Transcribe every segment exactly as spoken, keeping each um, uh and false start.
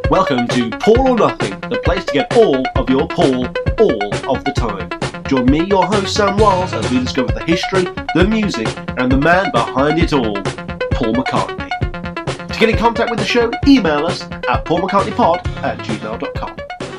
Welcome to Paul or Nothing, the place to get all of your Paul all of the time. Join me, your host Sam Wiles, as we discover the history, the music, and the man behind it all, Paul McCartney. To get in contact with the show, email us at paulmccartneypod at gmail dot com.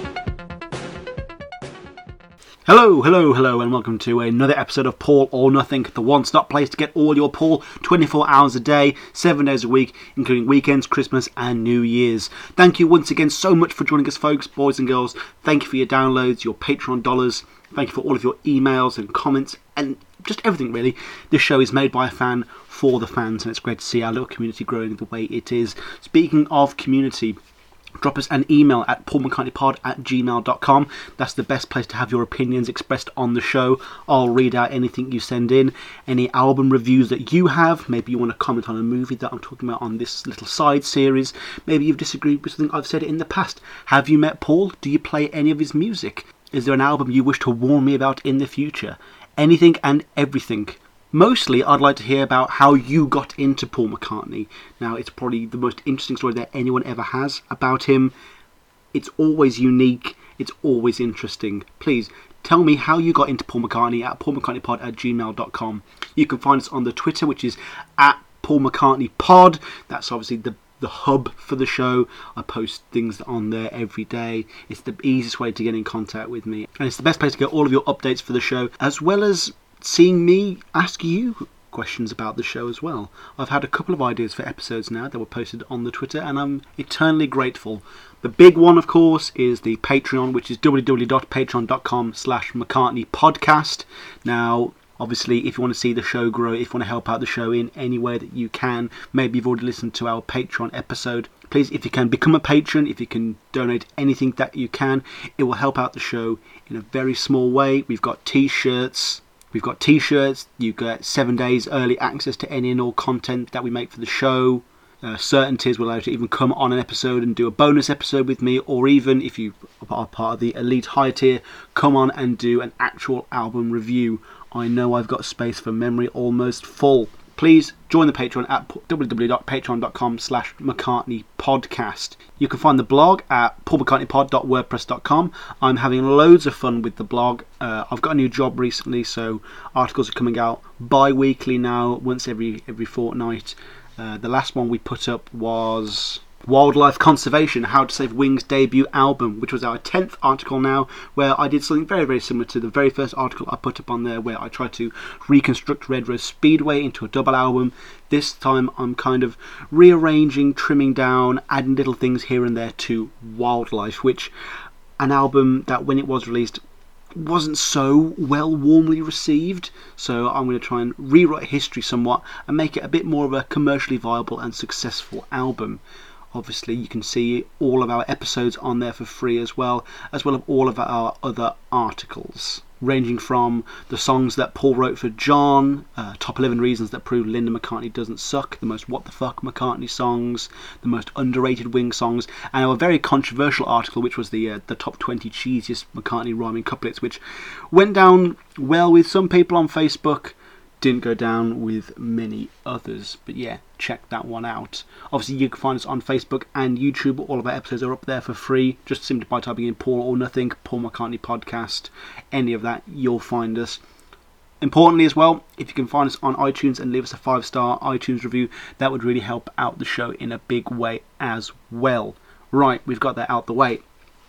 Hello, hello, hello, and welcome to another episode of Paul or Nothing, the one-stop place to get all your Paul twenty-four hours a day, seven days a week, including weekends, Christmas, and New Year's. Thank you once again so much for joining us, folks, boys and girls. Thank you for your downloads, your Patreon dollars. Thank you for all of your emails and comments, and just everything, really. This show is made by a fan for the fans, and it's great to see our little community growing the way it is. Speaking of community, drop us an email at paulmccartneypod at gmail dot com. That's the best place to have your opinions expressed on the show. I'll read out anything you send in, any album reviews that you have. Maybe you want to comment on a movie that I'm talking about on this little side series. Maybe you've disagreed with something I've said in the past. Have you met Paul? Do you play any of his music? Is there an album you wish to warn me about in the future? Anything and everything. Mostly, I'd like to hear about how you got into Paul McCartney. Now, it's probably the most interesting story that anyone ever has about him. It's always unique. It's always interesting. Please, tell me how you got into Paul McCartney at paulmccartneypod at gmail dot com. You can find us on the Twitter, which is at paulmccartneypod. That's obviously the the hub for the show. I post things on there every day. It's the easiest way to get in contact with me. And it's the best place to get all of your updates for the show, as well as seeing me ask you questions about the show as well. I've had a couple of ideas for episodes now that were posted on the Twitter, and I'm eternally grateful. The big one, of course, is the Patreon, which is w w w dot patreon dot com slash McCartney podcast. Now, obviously, if you want to see the show grow, if you want to help out the show in any way that you can, maybe you've already listened to our Patreon episode, please, if you can, become a patron. If you can donate anything that you can, it will help out the show in a very small way. We've got t-shirts. We've got t-shirts. You get seven days early access to any and all content that we make for the show. Uh, certainties will allow you to even come on an episode and do a bonus episode with me, or even, if you are part of the elite high tier, come on and do an actual album review. I know I've got space for memory almost full. Please join the Patreon at w w w dot patreon dot com slash McCartney podcast. You can find the blog at paulmccartneypod dot wordpress dot com. I'm having loads of fun with the blog. Uh, I've got a new job recently, so articles are coming out bi-weekly now, once every every fortnight. Uh, the last one we put up was Wildlife Conservation, How to Save Wings debut album, which was our tenth article now, where I did something very, very similar to the very first article I put up on there, where I tried to reconstruct Red Rose Speedway into a double album. This time I'm kind of rearranging, trimming down, adding little things here and there to Wildlife, which, an album that when it was released wasn't so well warmly received, so I'm going to try and rewrite history somewhat and make it a bit more of a commercially viable and successful album. Obviously, you can see all of our episodes on there for free as well, as well as all of our other articles, ranging from the songs that Paul wrote for John, uh, top eleven reasons that prove Linda McCartney doesn't suck, the most what the fuck McCartney songs, the most underrated Wing songs, and our very controversial article, which was the uh, the top twenty cheesiest McCartney rhyming couplets, which went down well with some people on Facebook, didn't go down with many others. But yeah, check that one out. Obviously, you can find us on Facebook and YouTube. All of our episodes are up there for free, just simply by typing in Paul or Nothing, Paul McCartney podcast, any of that, you'll find us. Importantly as well, if you can find us on iTunes and leave us a five star iTunes review, that would really help out the show in a big way as well. Right, we've got that out the way.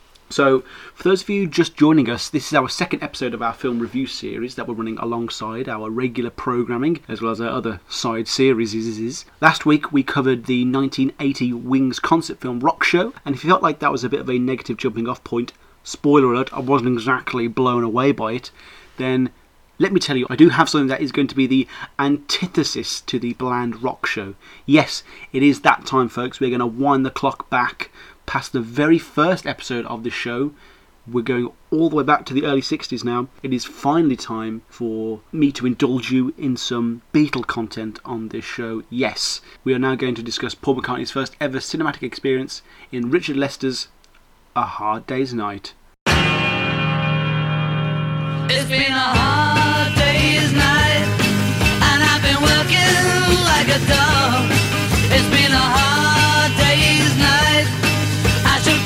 So, for those of you just joining us, this is our second episode of our film review series that we're running alongside our regular programming, as well as our other side series. Last week we covered the nineteen eighty Wings concert film Rock Show, and if you felt like that was a bit of a negative jumping off point, spoiler alert, I wasn't exactly blown away by it, then let me tell you, I do have something that is going to be the antithesis to the bland Rock Show. Yes, it is that time, folks. We're going to wind the clock back past the very first episode of the show. We're going all the way back to the early sixties now. It is finally time for me to indulge you in some Beatle content on this show. Yes, we are now going to discuss Paul McCartney's first ever cinematic experience in Richard Lester's A Hard Day's Night. It's been a hard day's night, and I've been working like a dog. It's been a hard day's night. I should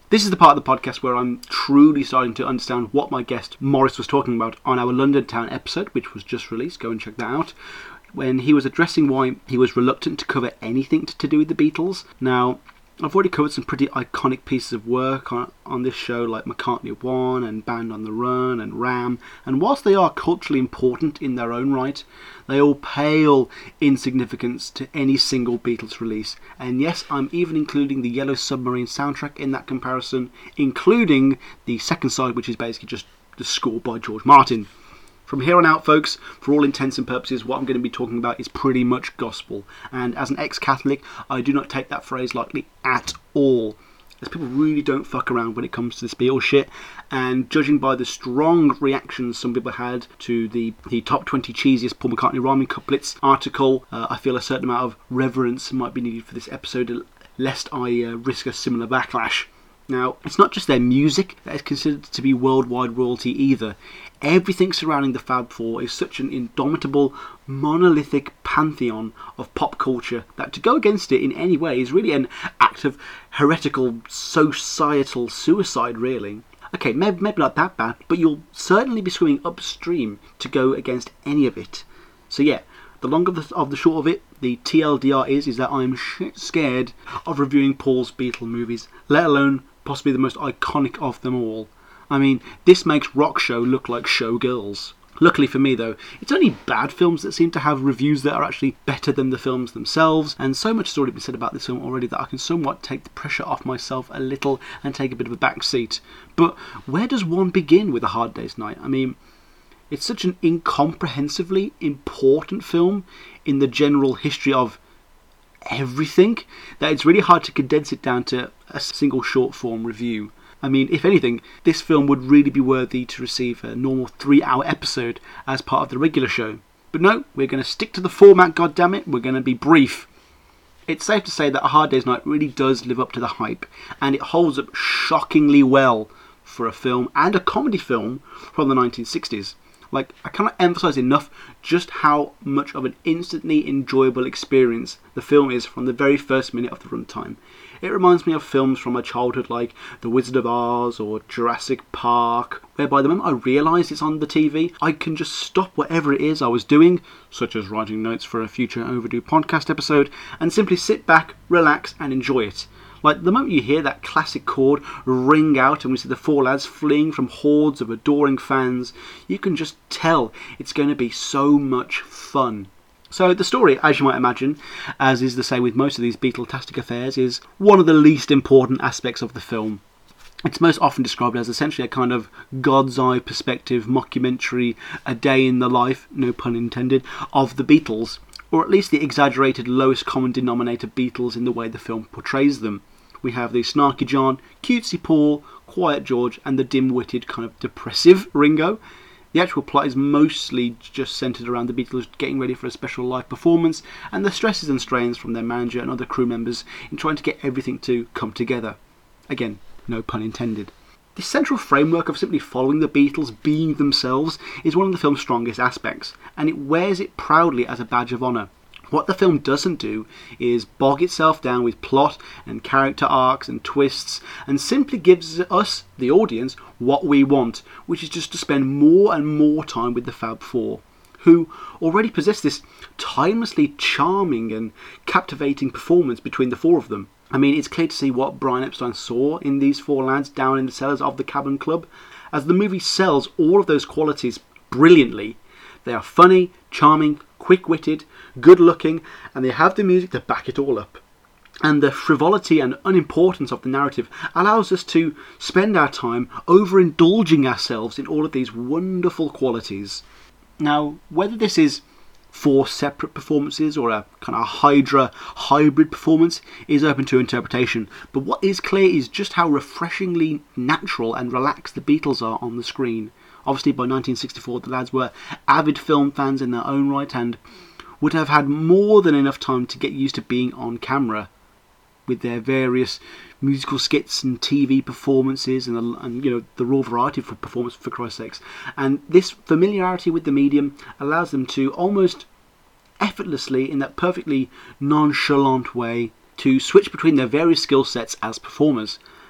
This is the part of the podcast where I'm truly starting to understand what my guest Morris was talking about on our London Town episode, which was just released. Go and check that out. When he was addressing why he was reluctant to cover anything to do with the Beatles. Now, I've already covered some pretty iconic pieces of work on, on this show, like McCartney one and Band on the Run and Ram, and whilst they are culturally important in their own right, they all pale in significance to any single Beatles release. And yes, I'm even including the Yellow Submarine soundtrack in that comparison, including the second side, which is basically just the score by George Martin. From here on out, folks, for all intents and purposes, what I'm going to be talking about is pretty much gospel. And as an ex-Catholic, I do not take that phrase lightly at all, as people really don't fuck around when it comes to this Beatles shit. And judging by the strong reactions some people had to the, the top twenty cheesiest Paul McCartney rhyming couplets article, uh, I feel a certain amount of reverence might be needed for this episode, lest I uh, risk a similar backlash. Now, it's not just their music that is considered to be worldwide royalty either. Everything surrounding the Fab Four is such an indomitable, monolithic pantheon of pop culture that to go against it in any way is really an act of heretical societal suicide, really. Okay, maybe, maybe not that bad, but you'll certainly be swimming upstream to go against any of it. So yeah, the long of the, of the short of it, the T L D R is, is that I'm shit scared of reviewing Paul's Beatle movies, let alone possibly the most iconic of them all. I mean, this makes Rock Show look like Showgirls. Luckily for me, though, it's only bad films that seem to have reviews that are actually better than the films themselves, and so much has already been said about this film already that I can somewhat take the pressure off myself a little and take a bit of a back seat. But where does one begin with A Hard Day's Night? I mean, it's such an incomprehensively important film in the general history of everything that it's really hard to condense it down to a single short form review. I mean, if anything, this film would really be worthy to receive a normal three hour episode as part of the regular show. But no, we're going to stick to the format, goddammit, we're going to be brief. It's safe to say that A Hard Day's Night really does live up to the hype, and it holds up shockingly well for a film and a comedy film from the nineteen sixties. Like, I cannot emphasise enough just how much of an instantly enjoyable experience the film is from the very first minute of the runtime. It reminds me of films from my childhood like The Wizard of Oz or Jurassic Park, whereby the moment I realise it's on the T V, I can just stop whatever it is I was doing, such as writing notes for a future overdue podcast episode, and simply sit back, relax and enjoy it. Like, the moment you hear that classic chord ring out and we see the four lads fleeing from hordes of adoring fans, you can just tell it's going to be so much fun. So the story, as you might imagine, as is the same with most of these Beatletastic affairs, is one of the least important aspects of the film. It's most often described as essentially a kind of God's eye perspective mockumentary, a day in the life, no pun intended, of the Beatles, or at least the exaggerated lowest common denominator Beatles in the way the film portrays them. We have the snarky John, cutesy Paul, quiet George, and the dim-witted kind of depressive Ringo. The actual plot is mostly just centred around the Beatles getting ready for a special live performance and the stresses and strains from their manager and other crew members in trying to get everything to come together. Again, no pun intended. The central framework of simply following the Beatles being themselves is one of the film's strongest aspects, and it wears it proudly as a badge of honour. What the film doesn't do is bog itself down with plot and character arcs and twists, and simply gives us, the audience, what we want, which is just to spend more and more time with the Fab Four, who already possess this timelessly charming and captivating performance between the four of them. I mean, it's clear to see what Brian Epstein saw in these four lads down in the cellars of the Cabin Club, as the movie sells all of those qualities brilliantly. They are funny, charming, quick-witted, good-looking, and they have the music to back it all up. And the frivolity and unimportance of the narrative allows us to spend our time overindulging ourselves in all of these wonderful qualities. Now, whether this is four separate performances or a kind of Hydra hybrid performance is open to interpretation, but what is clear is just how refreshingly natural and relaxed the Beatles are on the screen. Obviously, by nineteen sixty-four, the lads were avid film fans in their own right and would have had more than enough time to get used to being on camera with their various musical skits and T V performances and, the, and you know the raw variety of performance, for Christ's sakes. And this familiarity with the medium allows them to almost effortlessly, in that perfectly nonchalant way, to switch between their various skill sets as performers.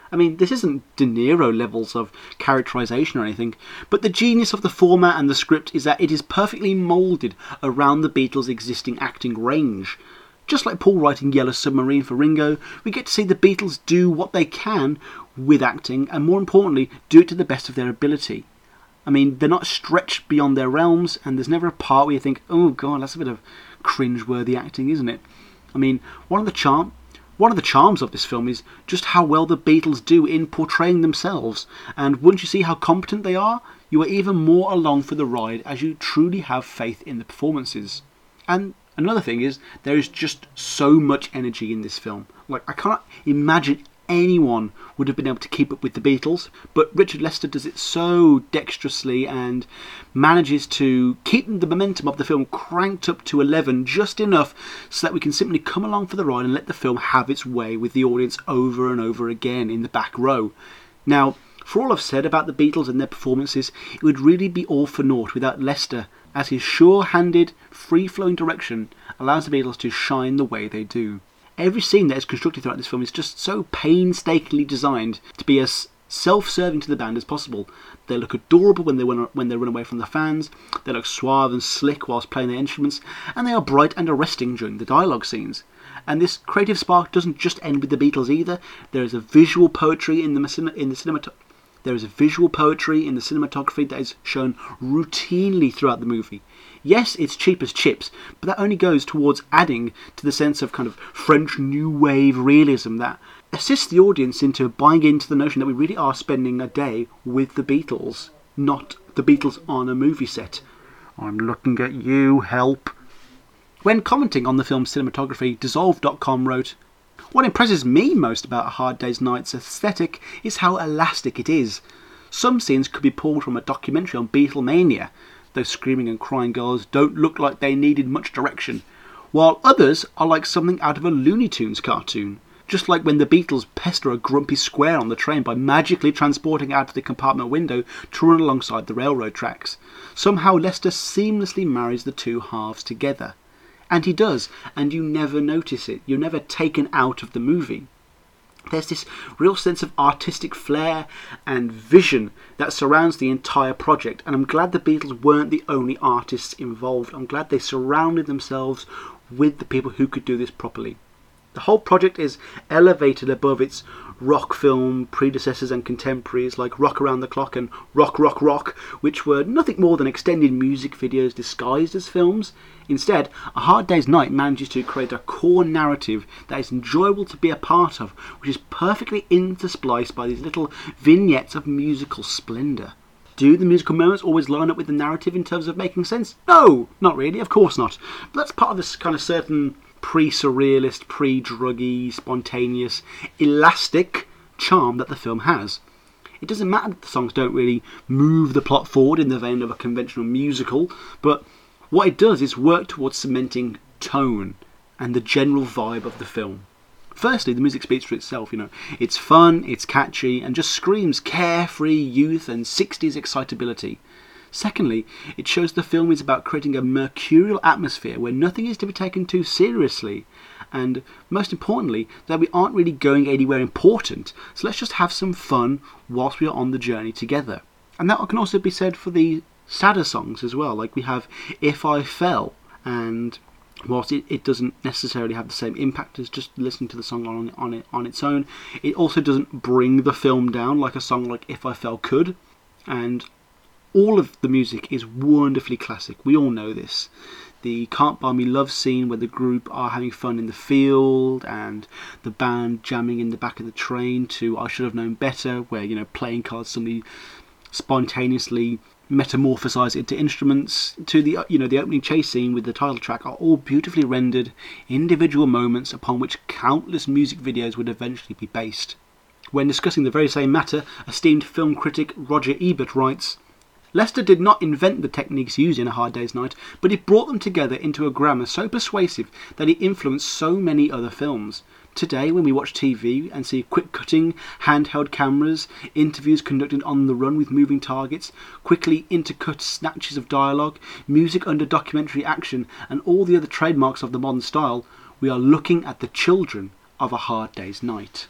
I mean, this isn't De Niro levels of characterisation or anything, but the genius of the format and the script is that it is perfectly moulded around the Beatles' existing acting range. Just like Paul writing Yellow Submarine for Ringo, we get to see the Beatles do what they can with acting, and more importantly, do it to the best of their ability. I mean, they're not stretched beyond their realms, and there's never a part where you think, oh god, that's a bit of cringe-worthy acting, isn't it? I mean, one of the charm, one of the charms of this film is just how well the Beatles do in portraying themselves, and once you see how competent they are, you are even more along for the ride as you truly have faith in the performances. And another thing is, there is just so much energy in this film. Like, I can't imagine anyone would have been able to keep up with the Beatles, but Richard Lester does it so dexterously and manages to keep the momentum of the film cranked up to eleven just enough so that we can simply come along for the ride and let the film have its way with the audience over and over again in the back row. Now, for all I've said about the Beatles and their performances, it would really be all for naught without Lester, as his sure-handed, free-flowing direction allows the Beatles to shine the way they do. Every scene that is constructed throughout this film is just so painstakingly designed to be as self-serving to the band as possible. They look adorable when they, when they run away from the fans, they look suave and slick whilst playing their instruments, and they are bright and arresting during the dialogue scenes. And this creative spark doesn't just end with the Beatles either. There is a visual poetry in the, in the cinemat- There is a visual poetry in the cinematography that is shown routinely throughout the movie. Yes, it's cheap as chips, but that only goes towards adding to the sense of kind of French New Wave realism that assists the audience into buying into the notion that we really are spending a day with the Beatles, not the Beatles on a movie set. I'm looking at you, help. When commenting on the film's cinematography, Dissolve dot com wrote, "What impresses me most about A Hard Day's Night's aesthetic is how elastic it is. Some scenes could be pulled from a documentary on Beatlemania. Those screaming and crying girls don't look like they needed much direction, while others are like something out of a Looney Tunes cartoon. Just like when the Beatles pester a grumpy square on the train by magically transporting out of the compartment window to run alongside the railroad tracks. Somehow Lester seamlessly marries the two halves together. And he does, and you never notice it. You're never taken out of the movie. There's this real sense of artistic flair and vision that surrounds the entire project, and I'm glad the Beatles weren't the only artists involved. I'm glad they surrounded themselves with the people who could do this properly. The whole project is elevated above its rock film predecessors and contemporaries like Rock Around the Clock and Rock Rock Rock, which were nothing more than extended music videos disguised as films. Instead, A Hard Day's Night manages to create a core narrative that is enjoyable to be a part of, which is perfectly interspliced by these little vignettes of musical splendour. Do the musical moments always line up with the narrative in terms of making sense? No, not really, of course not. But that's part of this kind of certain pre-surrealist, pre-druggy, spontaneous, elastic charm that the film has. It doesn't matter that the songs don't really move the plot forward in the vein of a conventional musical, but what it does is work towards cementing tone and the general vibe of the film. Firstly, the music speaks for itself, you know. It's fun, it's catchy, and just screams carefree youth and sixties excitability. Secondly, it shows the film is about creating a mercurial atmosphere where nothing is to be taken too seriously. And most importantly, that we aren't really going anywhere important, so let's just have some fun whilst we are on the journey together. And that can also be said for the sadder songs as well, like we have If I Fell, and whilst it, it doesn't necessarily have the same impact as just listening to the song on, on, it, on its own, it also doesn't bring the film down like a song like If I Fell could, and all of the music is wonderfully classic. We all know this. The Can't Buy Me Love scene where the group are having fun in the field and the band jamming in the back of the train to I Should Have Known Better, where, you know, playing cards suddenly spontaneously metamorphosize into instruments, to the, you know, the opening chase scene with the title track, are all beautifully rendered individual moments upon which countless music videos would eventually be based. When discussing the very same matter, esteemed film critic Roger Ebert writes, "Lester did not invent the techniques used in A Hard Day's Night, but he brought them together into a grammar so persuasive that he influenced so many other films. Today, when we watch T V and see quick-cutting, handheld cameras, interviews conducted on the run with moving targets, quickly intercut snatches of dialogue, music under documentary action, and all the other trademarks of the modern style, we are looking at the children of A Hard Day's Night."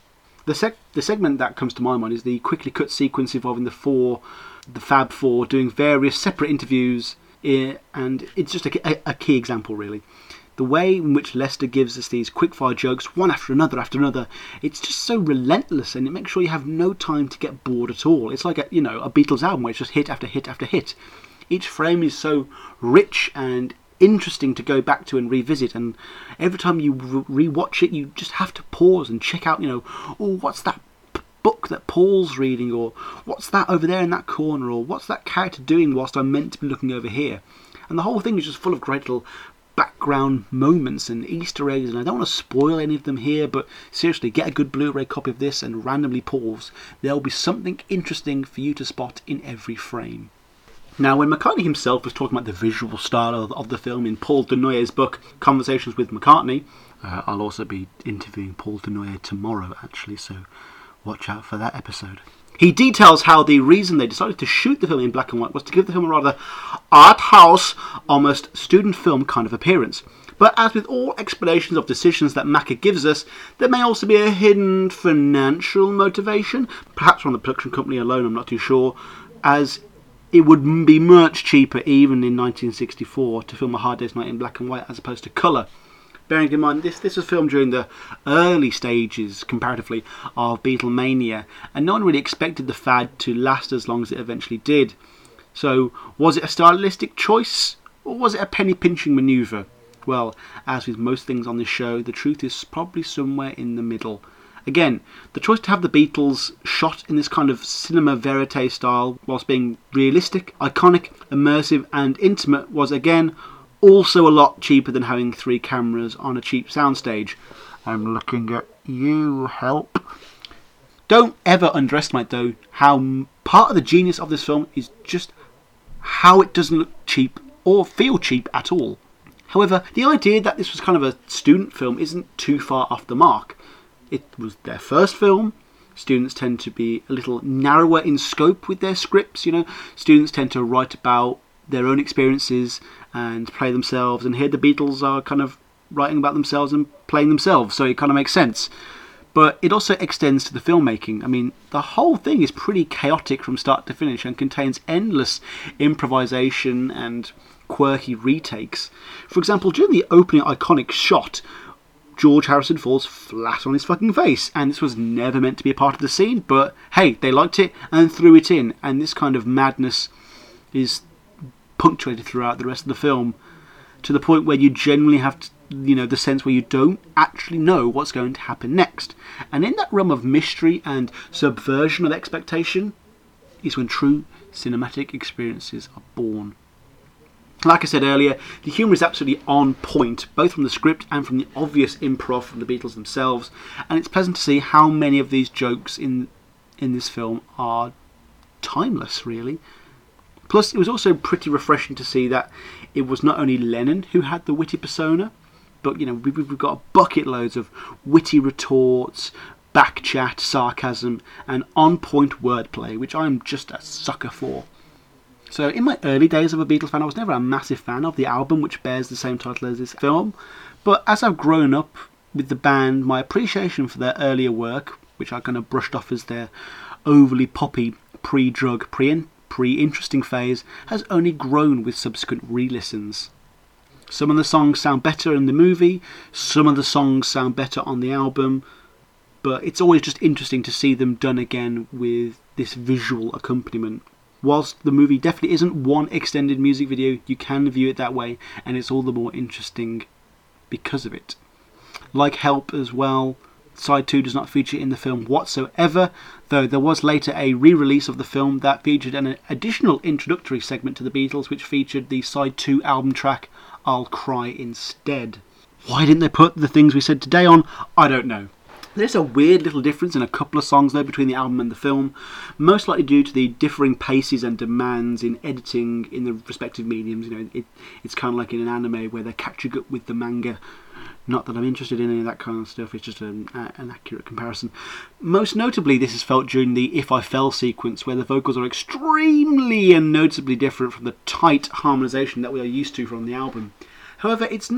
The sec- the segment that comes to my mind is the quickly cut sequence involving the four, the Fab Four, doing various separate interviews, eh, and it's just a, a, a key example, really. The way in which Lester gives us these quick-fire jokes, one after another after another, it's just so relentless, and it makes sure you have no time to get bored at all. It's like a, you know, a Beatles album where it's just hit after hit after hit. Each frame is so rich and interesting to go back to and revisit, and every time you re- rewatch it, you just have to pause and check out, you know, oh, what's that p- book that Paul's reading, or what's that over there in that corner, or what's that character doing whilst I'm meant to be looking over here. And the whole thing is just full of great little background moments and Easter eggs, and I don't want to spoil any of them here, but seriously, get a good Blu-ray copy of this and randomly pause. There'll be something interesting for you to spot in every frame. Now, when McCartney himself was talking about the visual style of, of the film in Paul de Noyer's book, Conversations with McCartney, uh, I'll also be interviewing Paul de Noyer tomorrow, actually, so watch out for that episode. He details how the reason they decided to shoot the film in black and white was to give the film a rather art house, almost student film kind of appearance. But as with all explanations of decisions that Macca gives us, there may also be a hidden financial motivation, perhaps from the production company alone, I'm not too sure, as it would be much cheaper even in nineteen sixty-four to film A Hard Day's Night in black and white as opposed to colour. Bearing in mind, this, this was filmed during the early stages, comparatively, of Beatlemania, and no one really expected the fad to last as long as it eventually did. So, was it a stylistic choice, or was it a penny-pinching manoeuvre? Well, as with most things on this show, the truth is probably somewhere in the middle. Again, the choice to have the Beatles shot in this kind of cinema verite style, whilst being realistic, iconic, immersive and intimate, was again also a lot cheaper than having three cameras on a cheap soundstage. I'm looking at you, help. Don't ever underestimate, though, how part of the genius of this film is just how it doesn't look cheap or feel cheap at all. However, the idea that this was kind of a student film isn't too far off the mark. It was their first film. Students tend to be a little narrower in scope with their scripts, you know. Students tend to write about their own experiences and play themselves, and here the Beatles are kind of writing about themselves and playing themselves, so it kind of makes sense. But it also extends to the filmmaking. I mean, the whole thing is pretty chaotic from start to finish and contains endless improvisation and quirky retakes. For example, during the opening iconic shot, George Harrison falls flat on his fucking face, and this was never meant to be a part of the scene, but hey, they liked it and threw it in, and this kind of madness is punctuated throughout the rest of the film, to the point where you genuinely have to, you know, the sense where you don't actually know what's going to happen next. And in that realm of mystery and subversion of expectation is when true cinematic experiences are born. Like I said earlier, the humour is absolutely on point, both from the script and from the obvious improv from the Beatles themselves, and it's pleasant to see how many of these jokes in in this film are timeless, really. Plus, it was also pretty refreshing to see that it was not only Lennon who had the witty persona, but, you know, we've got bucket loads of witty retorts, backchat, sarcasm, and on-point wordplay, which I'm just a sucker for. So, in my early days of a Beatles fan, I was never a massive fan of the album, which bears the same title as this film. But as I've grown up with the band, my appreciation for their earlier work, which I kind of brushed off as their overly poppy, pre-drug, pre pre-interesting phase, has only grown with subsequent re-listens. Some of the songs sound better in the movie, some of the songs sound better on the album, but it's always just interesting to see them done again with this visual accompaniment. Whilst the movie definitely isn't one extended music video, you can view it that way, and it's all the more interesting because of it. Like Help as well, Side two does not feature in the film whatsoever, though there was later a re-release of the film that featured an additional introductory segment to the Beatles, which featured the Side two album track, I'll Cry Instead. Why didn't they put the things we said today on? I don't know. There's a weird little difference in a couple of songs though between the album and the film, most likely due to the differing paces and demands in editing in the respective mediums. You know, it, it's kind of like in an anime where they're catching up with the manga. Not that I'm interested in any of that kind of stuff, it's just an, an accurate comparison. Most notably, this is felt during the If I Fell sequence, where the vocals are extremely and noticeably different from the tight harmonisation that we are used to from the album. However, it's nice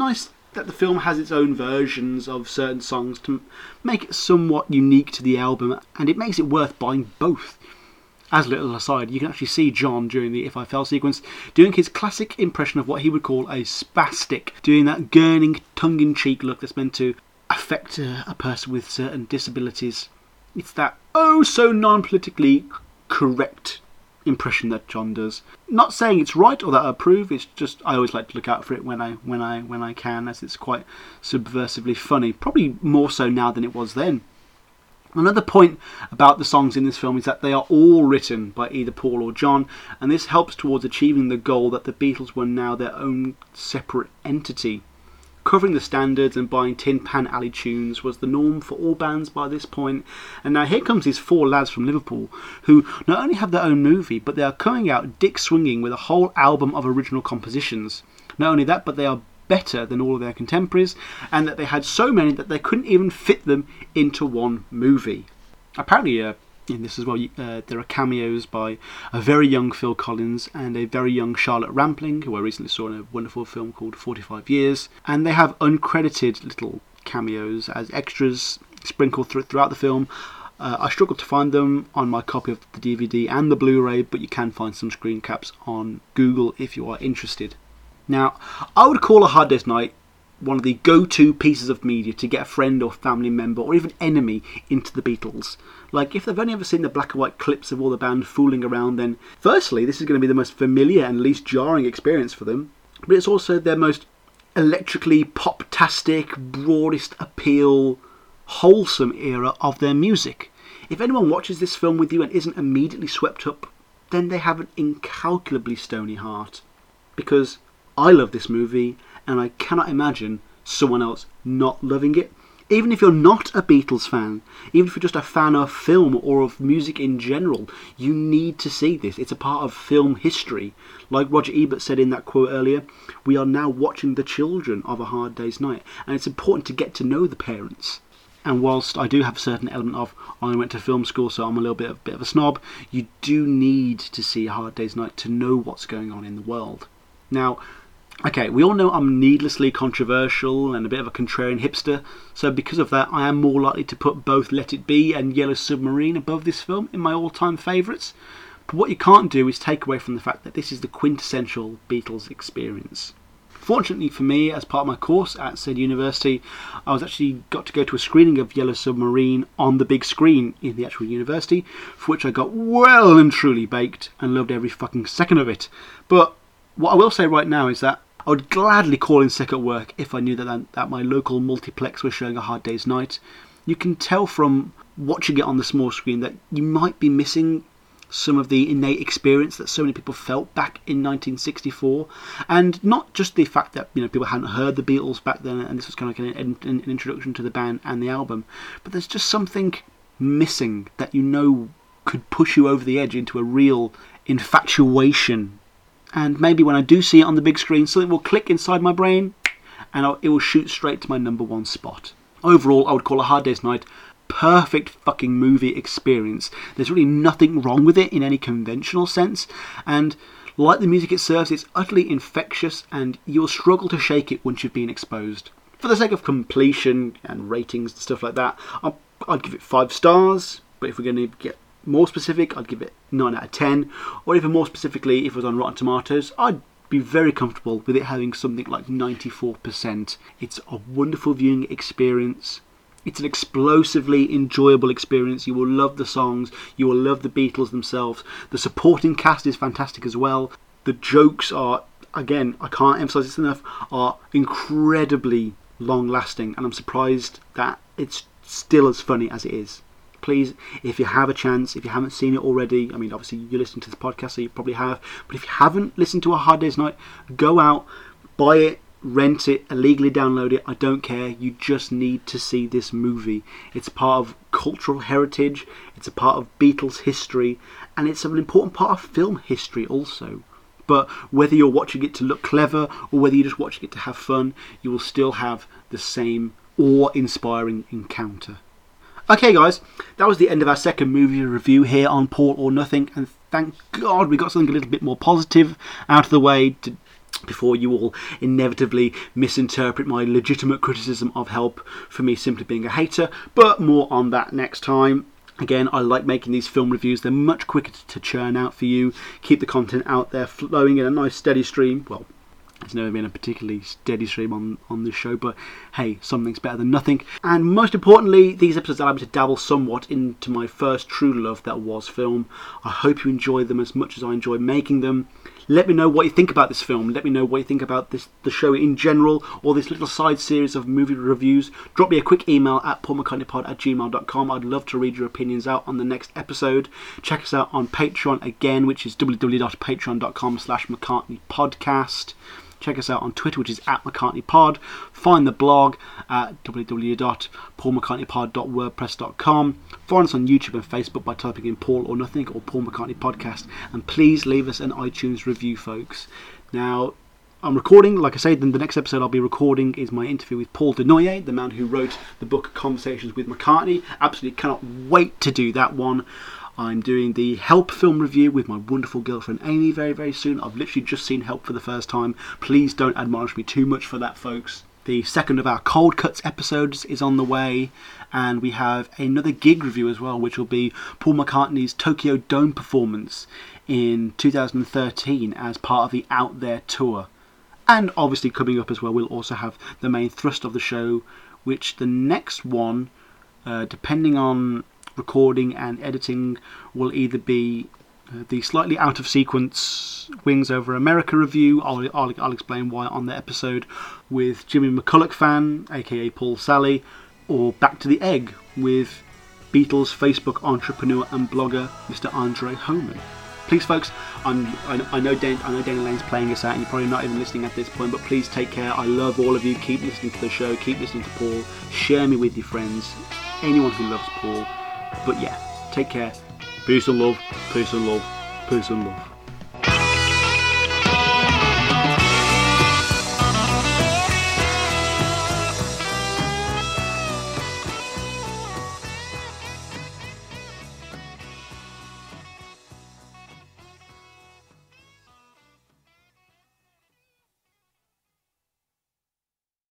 that the film has its own versions of certain songs to make it somewhat unique to the album, and it makes it worth buying both. As a little aside, you can actually see John during the If I Fell sequence doing his classic impression of what he would call a spastic, doing that gurning, tongue-in-cheek look that's meant to affect a, a person with certain disabilities. It's that oh so non-politically correct impression that John does. Not saying it's right or that I approve, it's just I always like to look out for it when I when I when I can, as it's quite subversively funny, probably more so now than it was then. Another point about the songs in this film is that they are all written by either Paul or John, and this helps towards achieving the goal that the Beatles were now their own separate entity. Covering the standards and buying Tin Pan Alley tunes was the norm for all bands by this point, and now here comes these four lads from Liverpool who not only have their own movie, but they are coming out dick swinging with a whole album of original compositions. Not only that, but they are better than all of their contemporaries, and that they had so many that they couldn't even fit them into one movie. Apparently, uh, in this as well, uh, there are cameos by a very young Phil Collins and a very young Charlotte Rampling, who I recently saw in a wonderful film called forty-five years, and they have uncredited little cameos as extras sprinkled th- throughout the film. Uh, I struggled to find them on my copy of the D V D and the Blu-ray, but you can find some screen caps on Google if you are interested. Now, I would call A Hard Day's Night one of the go-to pieces of media to get a friend or family member or even enemy into the Beatles. Like, if they've only ever seen the black and white clips of all the band fooling around, then firstly, this is going to be the most familiar and least jarring experience for them, but it's also their most electrically pop-tastic, broadest appeal, wholesome era of their music. If anyone watches this film with you and isn't immediately swept up, then they have an incalculably stony heart. Because I love this movie, and I cannot imagine someone else not loving it. Even if you're not a Beatles fan, even if you're just a fan of film or of music in general, you need to see this. It's a part of film history. Like Roger Ebert said in that quote earlier, we are now watching the children of A Hard Day's Night, and it's important to get to know the parents. And whilst I do have a certain element of, I went to film school, so I'm a little bit of, bit of a snob, you do need to see A Hard Day's Night to know what's going on in the world. Now, okay, we all know I'm needlessly controversial and a bit of a contrarian hipster, so because of that I am more likely to put both Let It Be and Yellow Submarine above this film in my all-time favourites. But what you can't do is take away from the fact that this is the quintessential Beatles experience. Fortunately for me, as part of my course at said university, I was actually got to go to a screening of Yellow Submarine on the big screen in the actual university, for which I got well and truly baked and loved every fucking second of it. But what I will say right now is that I would gladly call in sick at work if I knew that, that, that my local multiplex was showing A Hard Day's Night. You can tell from watching it on the small screen that you might be missing some of the innate experience that so many people felt back in nineteen sixty-four, and not just the fact that, you know, people hadn't heard the Beatles back then and this was kind of like an, an, an introduction to the band and the album, but there's just something missing that you know could push you over the edge into a real infatuation. And maybe when I do see it on the big screen, something will click inside my brain and I'll, it will shoot straight to my number one spot. Overall, I would call A Hard Day's Night perfect fucking movie experience. There's really nothing wrong with it in any conventional sense, and like the music it serves, it's utterly infectious and you'll struggle to shake it once you've been exposed. For the sake of completion and ratings and stuff like that, I'll, I'd give it five stars, but if we're going to get more specific, I'd give it nine out of ten, or even more specifically, if it was on Rotten Tomatoes, I'd be very comfortable with it having something like ninety-four percent. It's a wonderful viewing experience. It's an explosively enjoyable experience. You will love the songs. You will love the Beatles themselves. The supporting cast is fantastic as well. The jokes are, again, I can't emphasise this enough, are incredibly long-lasting, and I'm surprised that it's still as funny as it is. Please, if you have a chance, if you haven't seen it already, I mean, obviously you're listening to this podcast, so you probably have, but if you haven't listened to A Hard Day's Night, go out, buy it, rent it, illegally download it, I don't care. You just need to see this movie. It's part of cultural heritage, it's a part of Beatles history, and it's an important part of film history also. But whether you're watching it to look clever or whether you're just watching it to have fun, you will still have the same awe-inspiring encounter. Okay guys, that was the end of our second movie review here on Paul or Nothing, and thank God we got something a little bit more positive out of the way to before you all inevitably misinterpret my legitimate criticism of Help for me simply being a hater, but more on that next time. Again, I like making these film reviews. They're much quicker to churn out for you. Keep the content out there flowing in a nice steady stream. Well, it's never been a particularly steady stream on, on this show, but hey, something's better than nothing. And most importantly, these episodes allow me to dabble somewhat into my first true love that was film. I hope you enjoy them as much as I enjoy making them. Let me know what you think about this film. Let me know what you think about this, the show in general, or this little side series of movie reviews. Drop me a quick email at paul mccartney pod at gmail dot com. I'd love to read your opinions out on the next episode. Check us out on Patreon again, which is w w w dot patreon dot com slash mccartney podcast. Check us out on Twitter, which is at McCartneyPod. Find the blog at w w w dot paul mccartney pod dot wordpress dot com. Find us on YouTube and Facebook by typing in Paul or Nothing or Paul McCartney Podcast. And please leave us an iTunes review, folks. Now, I'm recording, like I said, then the next episode I'll be recording is my interview with Paul Denoyer, the man who wrote the book Conversations with McCartney. Absolutely cannot wait to do that one. I'm doing the Help film review with my wonderful girlfriend Amy very, very soon. I've literally just seen Help for the first time. Please don't admonish me too much for that, folks. The second of our Cold Cuts episodes is on the way, and we have another gig review as well, which will be Paul McCartney's Tokyo Dome performance in two thousand thirteen as part of the Out There tour. And obviously coming up as well, we'll also have the main thrust of the show, which the next one, uh, depending on recording and editing, will either be uh, the slightly out of sequence Wings Over America review. I'll, I'll, I'll explain why on the episode, with Jimmy McCulloch fan, aka Paul Sally, or Back to the Egg with Beatles Facebook entrepreneur and blogger Mister Andre Homan. Please, folks, I'm, I, I know Dan, I know Dana Lane's playing us out, and you're probably not even listening at this point, but please take care. I love all of you. Keep listening to the show. Keep listening to Paul. Share me with your friends. Anyone who loves Paul. But yeah, take care. Peace and love. Peace and love. Peace and love.